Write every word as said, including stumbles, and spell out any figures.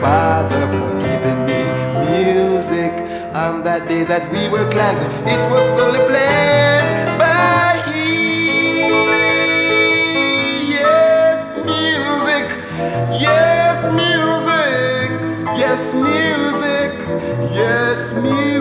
Father, for giving me music on that day that we were glad. It was solely planned by He. Yes, music. Yes, music. Yes, music. Yes, music.